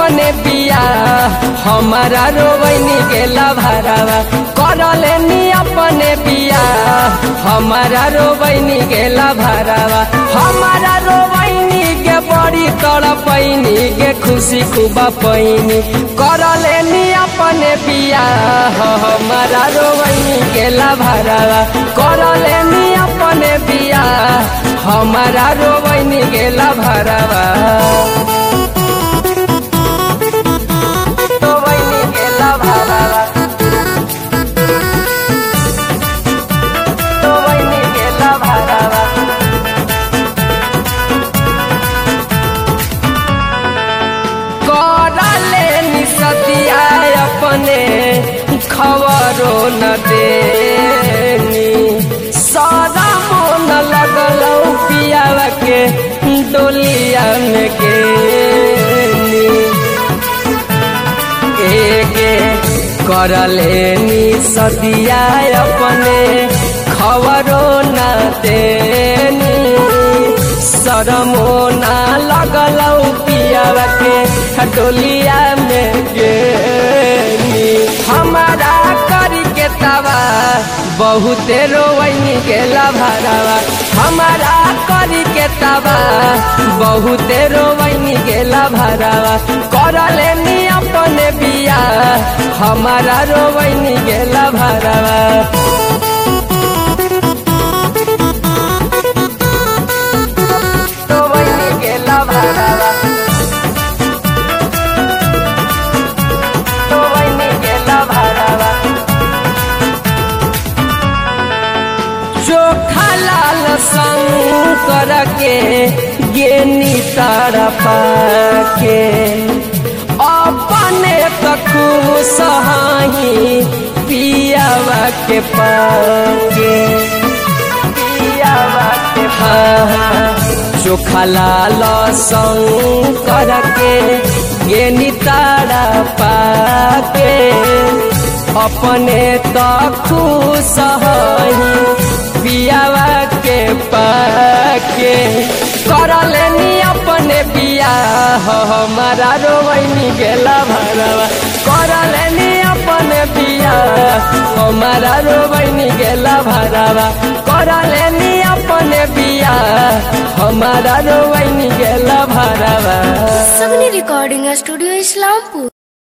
अपने बिया हमारा रोवैनी गेला भरावा करलेनी अपने बिया हमारा रोवैनी गेला भरावा हमारा रोवैनी के बड़ी तड़पैनी के खुशी खूब पैनी करलेनी अपने बिया हमारा रोवैनी गेला भरावा करलेनी अपने बिया हमारा रोवैनी गेला भरावा रोवैनी गेला भरावा रोवैनी गेला भरावा करलेनी सतिया अपने खबरो न देनी सारा मन लगल पियावा के डोलिया में गेनी एके करलेनी सतिया अपने खबरो न देनी शरमो न लगल पियावा के डोलिया में गेनी हमारा करी के तवा बहुते रोवैनी गेला भरावा हमारा करी के तवा बहुते रोवैनी गेला भरावा करलेनी अपने बिया हमारा रोवैनी गेला भरावा रोवैनी गेला भरावा रोवैनी गेला भरावा चोखा लाल शंकर के गेनी तड़पा के अपने खुश हही पियावा के पाके पियावा के चोखा लाल शंकर के गेनी तड़पा के अपने तो खुश हही पियावा के पाके करलेनी अपने बिया हमारा रोवैनी गेला भरावा करलेनी अपने बिया हमारा रोवैनी गेला भरावा करलेनी अपने बिया हमारा रोवैनी गेला भरावा सगनी रिकॉर्डिंग स्टूडियो इस्लामपुर।